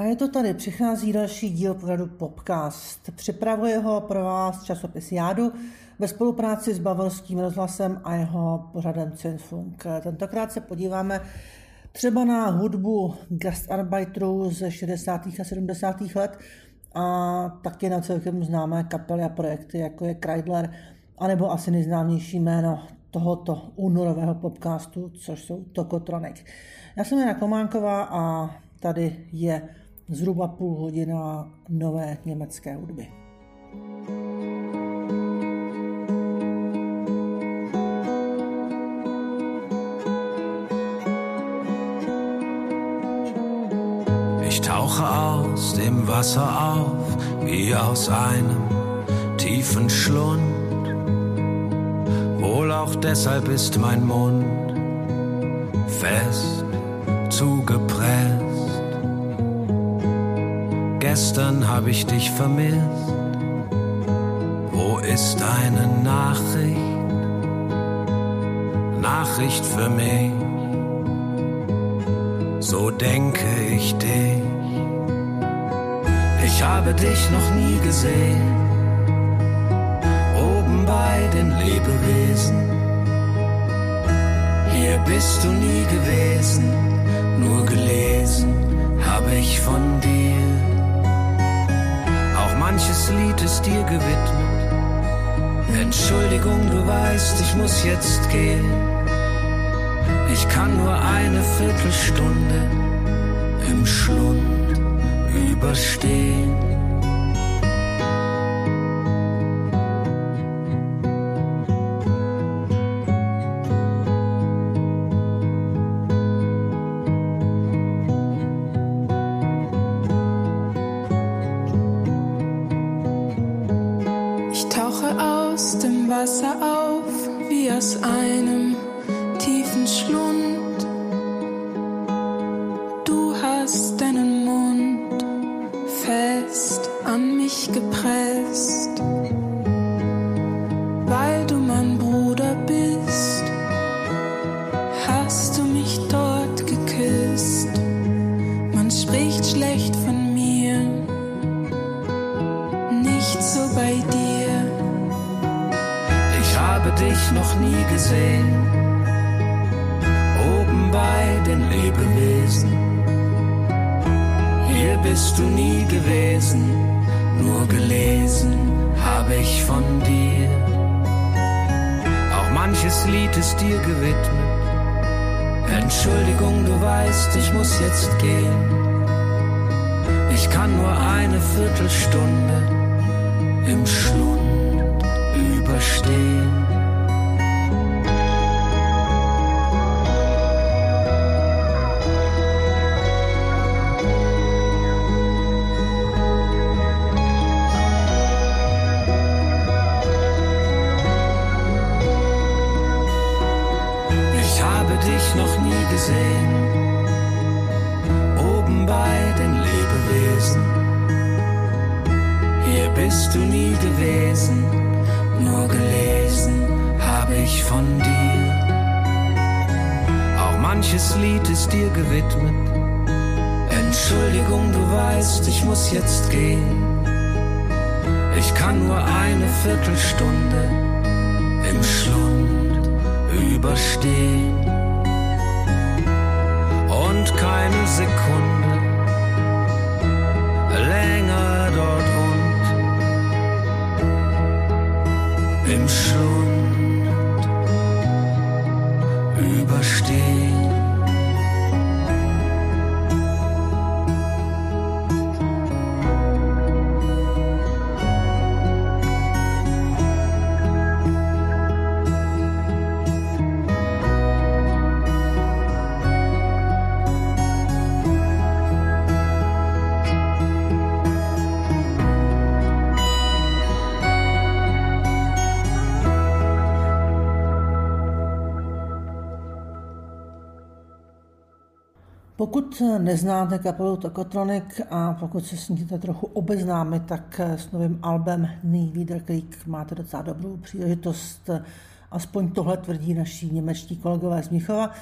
A je to tady, přichází další díl pořadu Popcast. Připravuje ho pro vás časopis Jádu ve spolupráci s Bavorským rozhlasem a jeho pořadem Zündfunk. Tentokrát se podíváme třeba na hudbu Gastarbeiterů ze 60. a 70. let a taky na celkem známé kapely a projekty, jako je Kreidler, anebo asi nejznámější jméno tohoto únorového podcastu, což jsou Tokotronic. Já jsem Jana Kománková a tady je zhruba půl hodina nové německé hudby. Ich tauche aus dem Wasser auf, wie aus einem tiefen Schlund. Wohl auch deshalb ist mein Mund fest zugepresst. Gestern hab ich dich vermisst. Wo ist eine Nachricht für mich? So denke ich dich. Ich habe dich noch nie gesehen, oben bei den Lebewesen. Hier bist du nie gewesen, nur gelesen habe ich von dir. Auch manches Lied ist dir gewidmet. Entschuldigung, du weißt, ich muss jetzt gehen. Ich kann nur eine Viertelstunde im Schlund überstehen. Ich tauche aus dem Wasser auf, wie aus einem tiefen Schlund. Du hast deinen Mund fest an mich gepresst, weil du mein Bruder bist, hast du mich dort geküsst. Man spricht schlecht von mir, nicht so bei dir. Ich habe dich noch nie gesehen, oben bei den Lebewesen. Hier bist du nie gewesen, nur gelesen habe ich von dir. Auch manches Lied ist dir gewidmet. Entschuldigung, du weißt, ich muss jetzt gehen. Ich kann nur eine Viertelstunde im Schlund überstehen. Ich habe dich noch nie gesehen, oben bei den Lebewesen. Hier bist du nie gewesen, nur gelesen habe ich von dir. Auch manches Lied ist dir gewidmet. Entschuldigung, du weißt, ich muss jetzt gehen. Ich kann nur eine Viertelstunde im Schlund überstehen. Und keine Sekunde länger dort im Schlund überstehen. Pokud neznáte kapelu Tokotronic a pokud se s ní trochu obeznámit, tak s novým albem Nie Wiederkrieg máte docela dobrou příležitost. Aspoň tohle tvrdí naši němečtí kolegové z Mnichova,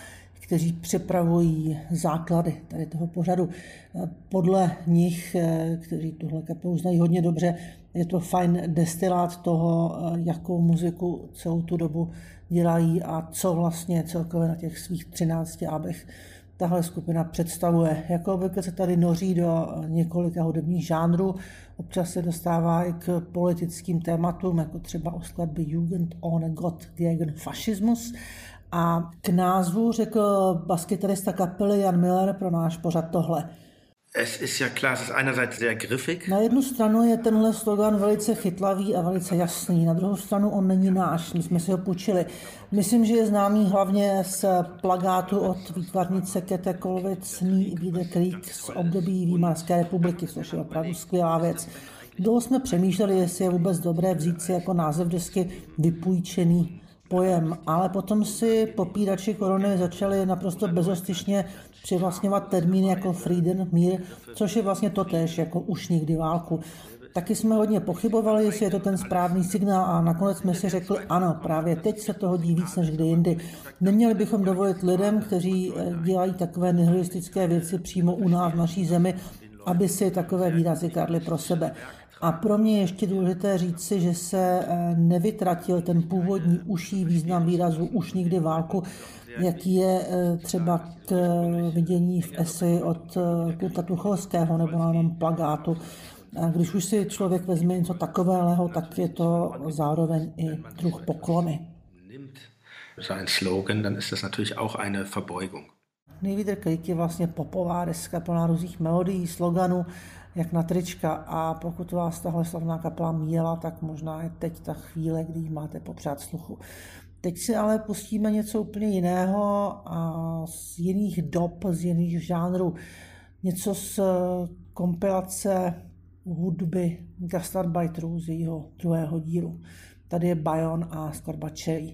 kteří připravují základy tady toho pořadu. Podle nich, kteří tuhle kapelu znají hodně dobře, je to fajn destilát toho, jakou muziku celou tu dobu dělají a co vlastně celkově na těch svých 13 albech tahle skupina představuje. Jako obvykle se tady noří do několika hudebních žánrů, občas se dostává i k politickým tématům, jako třeba o skladbě Jugend ohne Gott gegen Faschismus. A k názvu řekl baskytarista kapely Jan Miller pro náš pořad tohle. Es ist ja klar, es ist einerseits sehr griffig. Na jednu stranu je tenhle slogan velice chytlavý a velice jasný, na druhou stranu on není náš, my jsme si ho půjčili. Myslím, že je známý hlavně z plagátu od výtvarnice Käthe Kollwitz Nie wieder Krieg z období Výmarské republiky, což je opravdu skvělá věc. Dlouho jsme přemýšleli, jestli je vůbec dobré vzít si jako název desky vypůjčený pojem, ale potom si popírači korony začali naprosto bezostyšně přivlastňovat termíny jako Frieden, mír, což je vlastně totéž jako už nikdy válku. Taky jsme hodně pochybovali, jestli je to ten správný signál a nakonec jsme si řekli ano, právě teď se to hodí víc než kdy jindy. Neměli bychom dovolit lidem, kteří dělají takové nihilistické věci přímo u nás v naší zemi, aby si takové výrazy kradli pro sebe. A pro mě je ještě důležité říci, že se nevytratil ten původní užší význam výrazu už nikdy válku, jaký je třeba k vidění v eseji od Kurta Tucholského nebo na jenom plagátu. A když už si člověk vezme něco takového, tak je to zároveň i druh poklony. Sein Slogan, dann ist das natürlich auch eine Verbeugung. Nie wieder Krieg je vlastně popová deska plná různých melodií, sloganů, jak na trička, a pokud vás tahle slavná kapela míjela, tak možná je teď ta chvíle, kdy ji máte popřát sluchu. Teď si ale pustíme něco úplně jiného a z jiných dob, z jiných žánrů. Něco z kompilace hudby Gastarbeiterů z jejího druhého dílu. Tady je Bajon a skladba Cherry.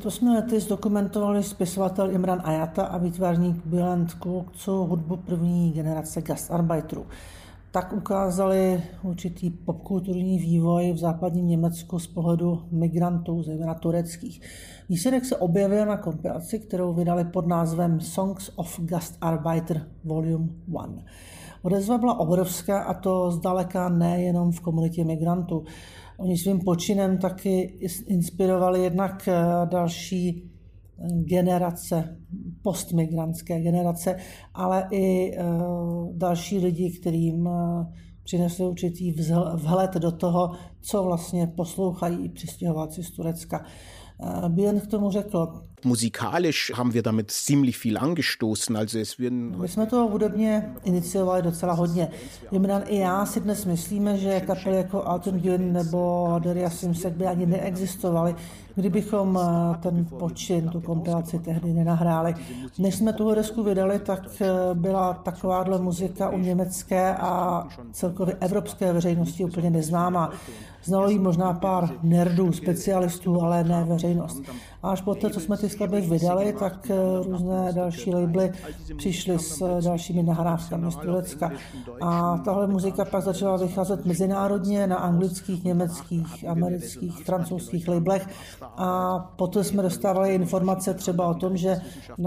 Před 8 lety zdokumentovali spisovatel Imran Ayata a výtvarník Bülent Kulogcu hudbu první generace gastarbeiterů. Tak ukázali určitý popkulturní vývoj v západním Německu z pohledu migrantů, zejména tureckých. Výsledek se objevil na kompilaci, kterou vydali pod názvem Songs of Gastarbeiter Volume 1. Odezva byla obrovská a to zdaleka nejenom v komunitě migrantů. Oni svým počinem taky inspirovali jednak další generace, postmigrantské generace, ale i další lidi, kterým přinesli určitý vhled do toho, co vlastně poslouchají přistěhovalci z Turecka. Bülent k tomu řekl: Musikalisch haben wir damit ziemlich viel angestoßen. Also es werden... My jsme to hudebně iniciovali docela hodně. Imran i já si dnes myslíme, že kapely jako Alton Gün nebo Derya Simsek by ani neexistovaly, kdybychom ten počin, tu kompilaci tehdy nenahráli. Než jsme tu desku vydali, tak byla takováhle muzika u německé a celkově evropské veřejnosti úplně neznámá. Znalo jí možná pár nerdů, specialistů, ale ne veřejnost. A až poté, co jsme ty skladby vydali, tak různé další labely přišly s dalšími nahrávkami z Turecka. A tahle muzika pak začala vycházet mezinárodně na anglických, německých, amerických, francouzských labelech. A poté jsme dostávali informace třeba o tom, že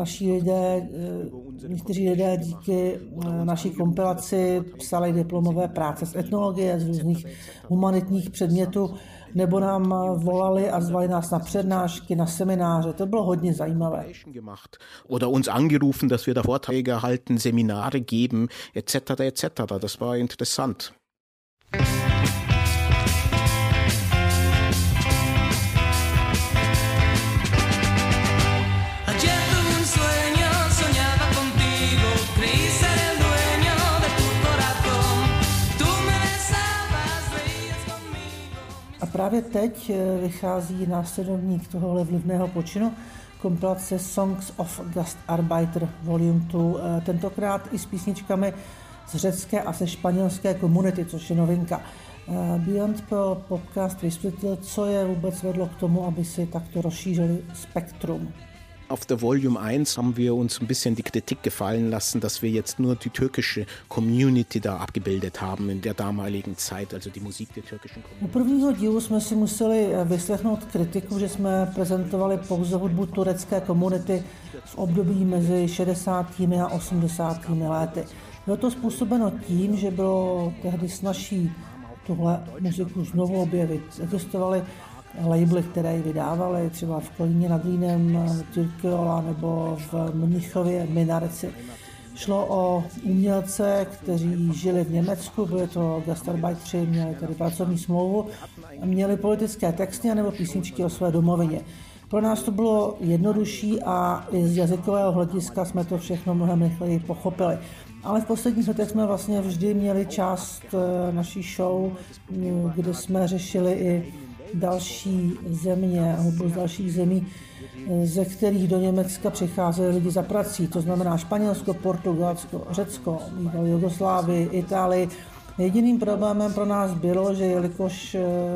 někteří lidé díky naší kompilaci psali diplomové práce z etnologie, z různých humanitních předmětů, nebo nám volali a zvali nás na přednášky, na semináře. To bylo hodně zajímavé. Oder uns angerufen, dass wir da Vorträge halten, Seminare geben, etc. etc. Das war interessant. A právě teď vychází následovník tohohle vlivného počinu, kompilace Songs of Gastarbeiter Volume 2, tentokrát i s písničkami z řecké a ze španělské komunity, což je novinka. Bülent pro podcast vysvětlil, co je vůbec vedlo k tomu, aby si takto rozšířili spektrum. Auf der Volume 1 haben wir uns ein bisschen die Kritik gefallen lassen, dass wir jetzt nur die türkische Community da abgebildet haben in der damaligen Zeit, also die Musik der türkischen Community. U prvního dílu jsme si museli vyslechnout kritiku, že jsme prezentovali pouze hudbu turecké komunity v období mezi 60. a 80. lety. Bylo to způsobeno tím, že bylo tehdy snazší tuhle muziku znovu objevit. Existovaly labely, které ji vydávaly, třeba v Kolíně nad Rýnem, Türkiola nebo v Mnichově Minareci. Šlo o umělce, kteří žili v Německu, byli to gastarbeitři, měli tady pracovní smlouvu, měli politické texty nebo písničky o své domovině. Pro nás to bylo jednodušší a i z jazykového hlediska jsme to všechno mnohem rychleji pochopili. Ale v posledních letech jsme vlastně vždy měli část naší show, kde jsme řešili i další země, hudbu z dalších zemí, ze kterých do Německa přicházeli lidi za prací, to znamená Španělsko, Portugalsko, Řecko, Jugoslávii, Itálii. Jediným problémem pro nás bylo, že jelikož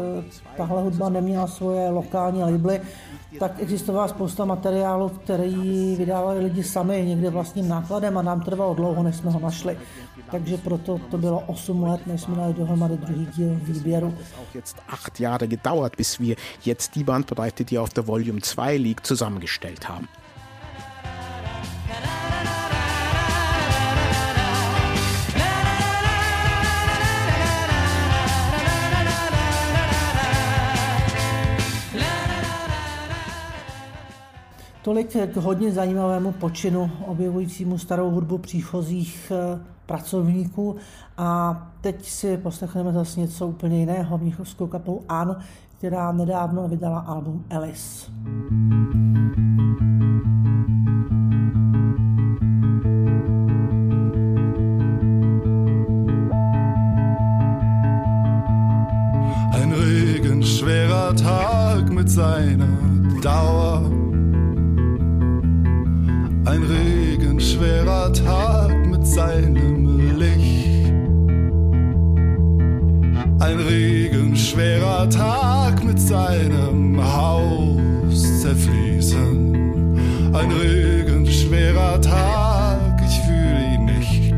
tahle hudba neměla svoje lokální labely, tak existovala spousta materiálu, který vydávali lidi sami někde vlastním nákladem a nám trvalo dlouho, než jsme ho našli. Takže proto to bylo 8 let, než jsme dali dohromady druhý díl výběru. Auch jetzt 8 Jahre gedauert, bis wir jetzt die Bandbreite, die auf der Volume 2 liegt, zusammengestellt haben. Tolik k hodně zajímavému počinu objevujícímu starou hudbu příchozích pracovníků. A teď si poslechneme zase něco úplně jiného, mnichovskou kapelu An, která nedávno vydala album Alice. Ein regenschwerer Tag mit seiner Dauer. Ein regenschwerer Tag mit seinem Licht. Ein regenschwerer Tag mit seinem Haus zerfließend. Ein regenschwerer Tag, ich fühle ihn nicht.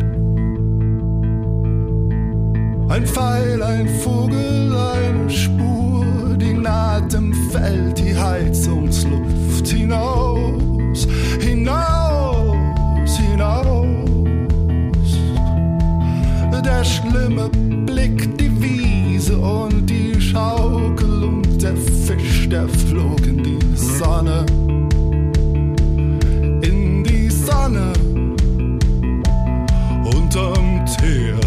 Ein Pfeil, ein Vogel, eine Spur, die naht im Feld, die Heizungsluft hinaus, hinaus, hinaus. Der schlimme Blick, die Wiese und die Schaukel und der Fisch, der flog in die Sonne, in die Sonne, unterm Teer.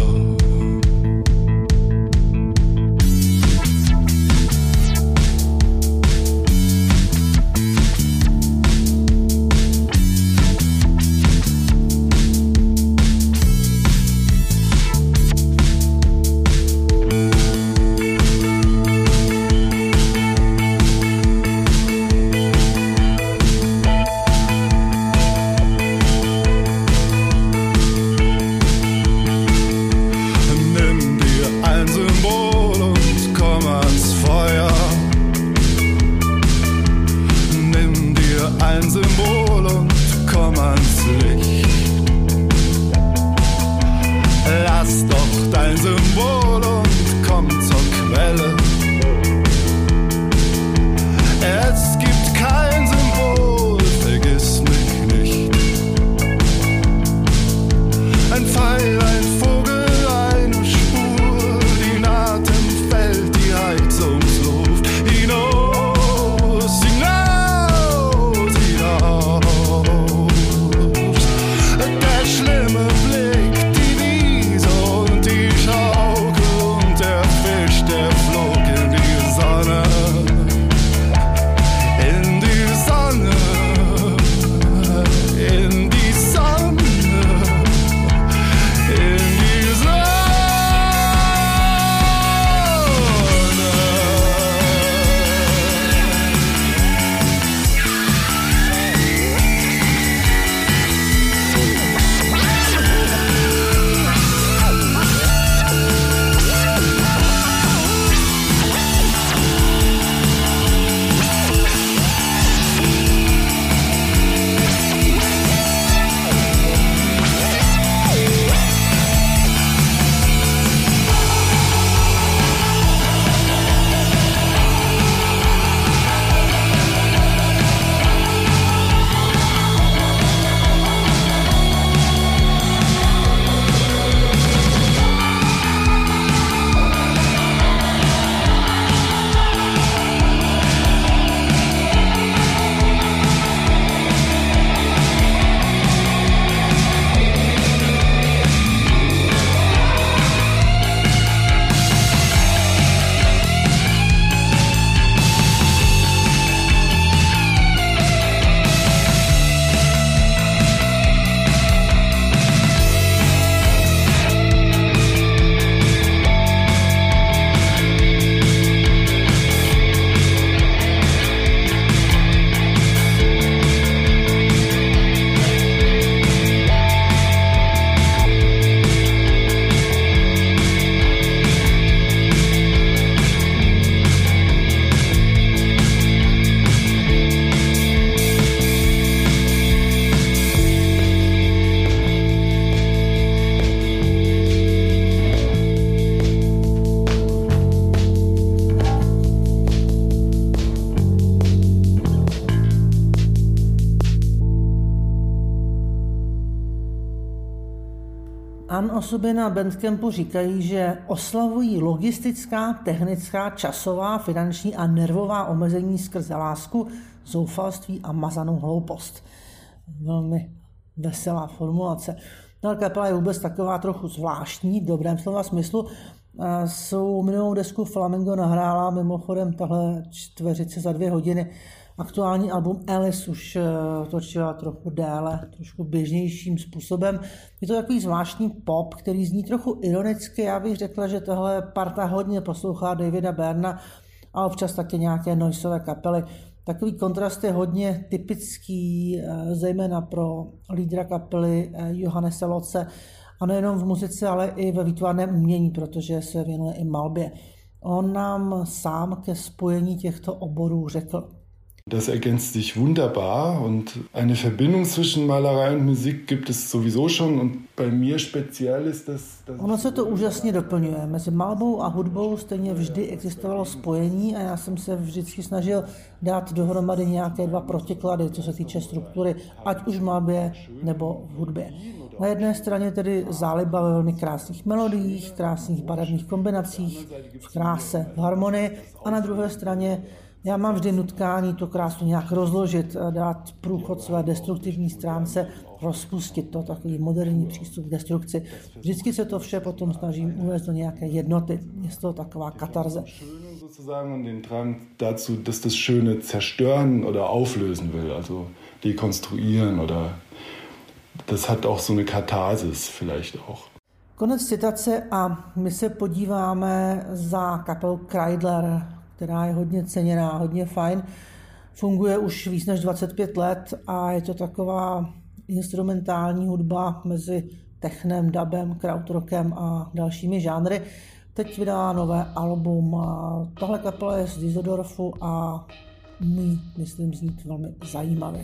o sobě na Bandcampu říkají, že oslavují logistická, technická, časová, finanční a nervová omezení skrze lásku, zoufalství a mazanou hloupost. Velmi veselá formulace. No, kapela je vůbec taková trochu zvláštní, v dobrém slova smyslu. Svou minulou desku Flamingo nahrála mimochodem tahle čtveřice za 2 hodiny. Aktuální album Alice už točila trochu déle, trošku běžnějším způsobem. Je to takový zvláštní pop, který zní trochu ironicky. Já bych řekla, že tohle parta hodně poslouchá Davida Byrna a občas taky nějaké noisové kapely. Takový kontrast je hodně typický, zejména pro lídra kapely Johannese Lotze. A nejenom v muzice, ale i ve výtvarném umění, protože se věnuje i malbě. On nám sám ke spojení těchto oborů řekl: Das ergänzt sich wunderbar und eine Verbindung zwischen Malerei und Musik gibt es sowieso schon und bei mir speziell ist das... Ono se to úžasně doplňuje. Mezi malbou a hudbou stejně vždy existovalo spojení a já jsem se vždycky snažil dát dohromady nějaké dva protiklady, co se týče struktury, ať už v malbě nebo v hudbě. Na jedné straně tedy záliba ve velmi krásných melodiích, krásných barevných kombinacích, v kráse, v harmonii a na druhé straně já mám vždy nutkání tu krásu nějak rozložit, dát průchod své destruktivní stránce, rozpustit to, takový moderní přístup k destrukci. Vždycky se to vše potom snažím uvést do nějaké jednoty. Je to taková katarze. Sozusagen den Drang dazu, dass das Schöne zerstören oder auflösen will, also dekonstruieren oder das hat auch so eine Katharsis vielleicht auch. Konec citace a my se podíváme za kapelou Kreidler, která je hodně ceněná, hodně fajn. Funguje už víc než 25 let a je to taková instrumentální hudba mezi technem, dubem, krautrockem a dalšími žánry. Teď vydá nové album. Tahle kapela je z Düsseldorfu a umí, myslím, znít velmi zajímavě.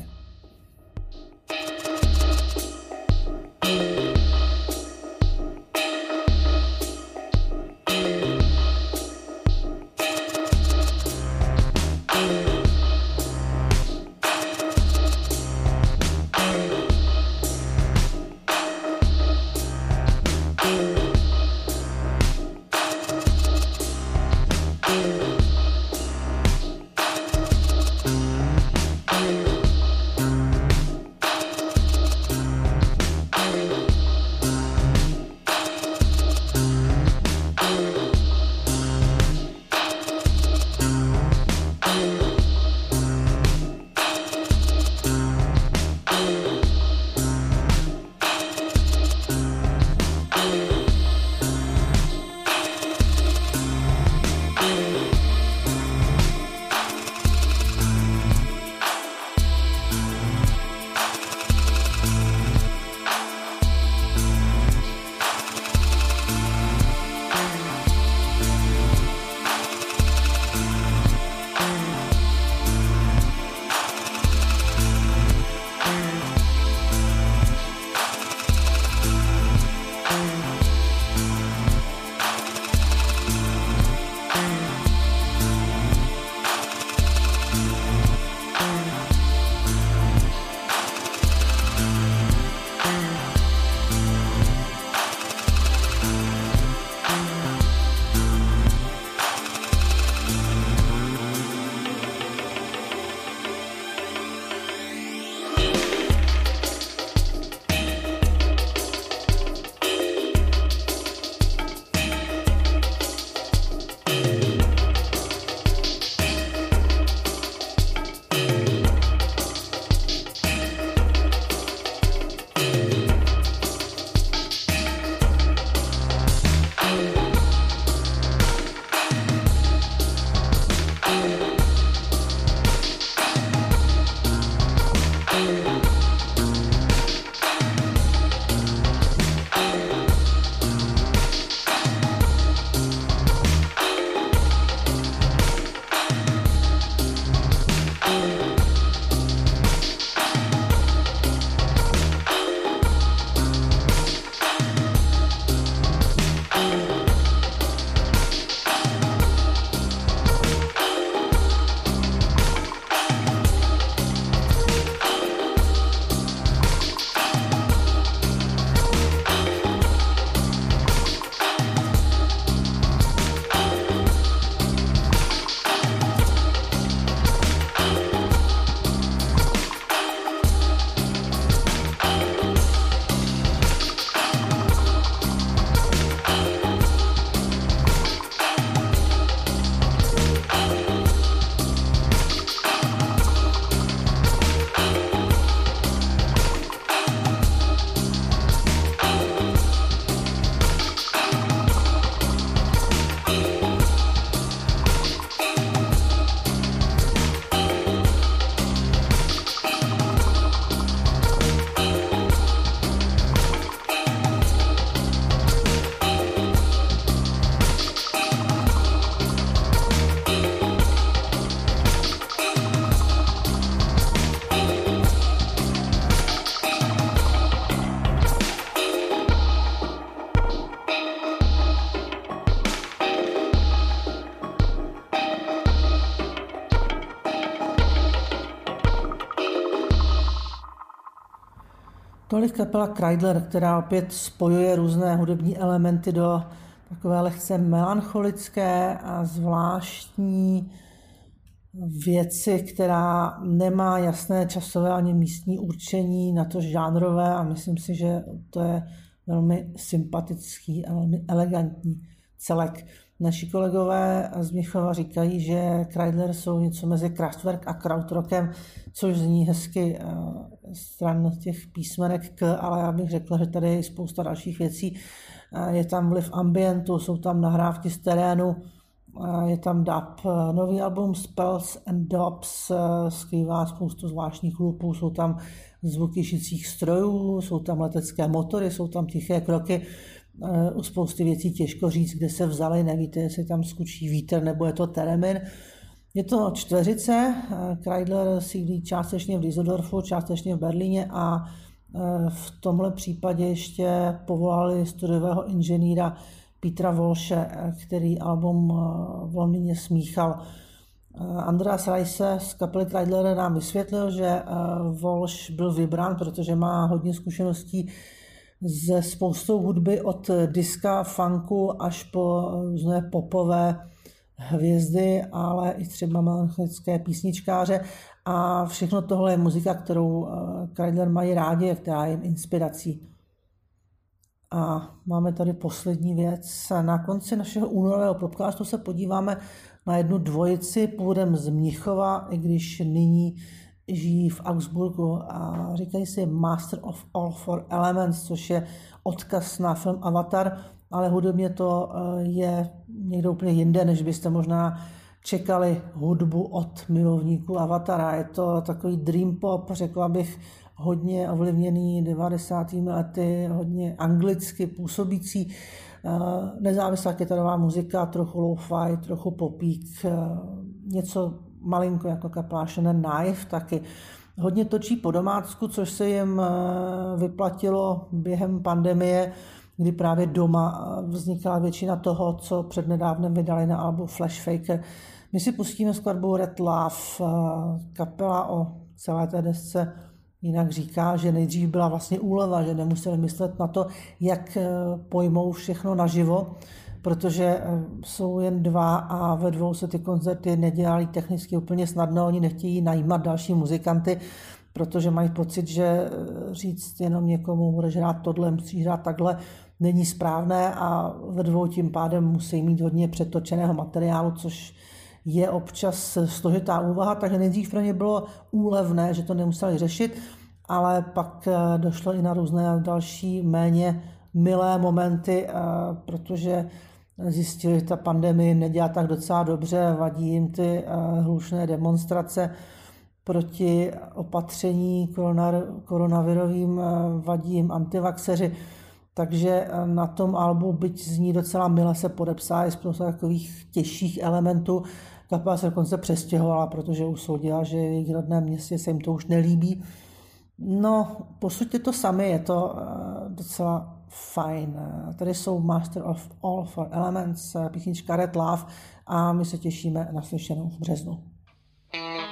Tolik kapela Kreidler, která opět spojuje různé hudební elementy do takové lehce melancholické a zvláštní věci, která nemá jasné časové ani místní určení, na to žánrové, a myslím si, že to je velmi sympatický a velmi elegantní celek. Naši kolegové z Mnichova říkají, že Kreidler jsou něco mezi Kraftwerk a krautrockem, což zní hezky stran těch písmenek k, ale já bych řekla, že tady je spousta dalších věcí. Je tam vliv ambientu, jsou tam nahrávky z terénu, je tam dub. Nový album Spells and Dubs skrývá spoustu zvláštních hlupů, jsou tam zvuky šicích strojů, jsou tam letecké motory, jsou tam tiché kroky. U spousty věcí těžko říct, kde se vzali, nevíte, jestli tam skučí vítr nebo je to teremin. Je to čtveřice, Kreidler sídlí částečně v Düsseldorfu, částečně v Berlíně a v tomhle případě ještě povolali studiového inženýra Petra Walshe, který album v Londýně smíchal. Andreas Reise z kapely Kreidler nám vysvětlil, že Walsh byl vybrán, protože má hodně zkušeností ze spoustou hudby od diska, funku až po různé popové hvězdy, ale i třeba melancholické písničkáře. A všechno tohle je muzika, kterou Kreidler mají rádi, která je jim inspirací. A máme tady poslední věc. Na konci našeho únorového podcastu se podíváme na jednu dvojici původem z Mnichova, i když nyní žijí v Augsburgu, a říkají si Master of All Four Elements, což je odkaz na film Avatar, ale hudebně to je někdo úplně jinde, než byste možná čekali hudbu od milovníků Avatara. Je to takový dream pop, řekla bych, hodně ovlivněný 90. lety, hodně anglicky působící, nezávislá kytarová muzika, trochu lo-fi, trochu popík, něco malinko jako kapela Shannon Knife taky. Hodně točí po domácku, což se jim vyplatilo během pandemie, kdy právě doma vznikala většina toho, co přednedávnem vydali na albu Flash Faker. My si pustíme skladbu Red Love. Kapela o celé té desce jinak říká, že nejdřív byla vlastně úleva, že nemuseli myslet na to, jak pojmou všechno naživo, protože jsou jen dva a ve dvou se ty koncerty nedělají technicky úplně snadno, oni nechtějí najímat další muzikanty, protože mají pocit, že říct jenom někomu, budeš hrát tohle, musíš hrát takhle, není správné, a ve dvou tím pádem musí mít hodně přetočeného materiálu, což je občas složitá úvaha, takže nejdřív pro ně bylo úlevné, že to nemuseli řešit, ale pak došlo i na různé další méně milé momenty, protože zjistili, že ta pandemie nedělá tak docela dobře, vadí jim ty hlušné demonstrace proti opatření koronavirovým, vadí jim antivaxeři, takže na tom albu, byť zní docela mile, se podepsali spoustu takových těžších elementů. Kapela se dokonce přestěhovala, protože usoudila, že jejich rodném městě se jim to už nelíbí. No, posuďte to sami, je to docela fajn. Tady jsou Master of All Four Elements, písnička Red Love, a my se těšíme na slyšenou v březnu.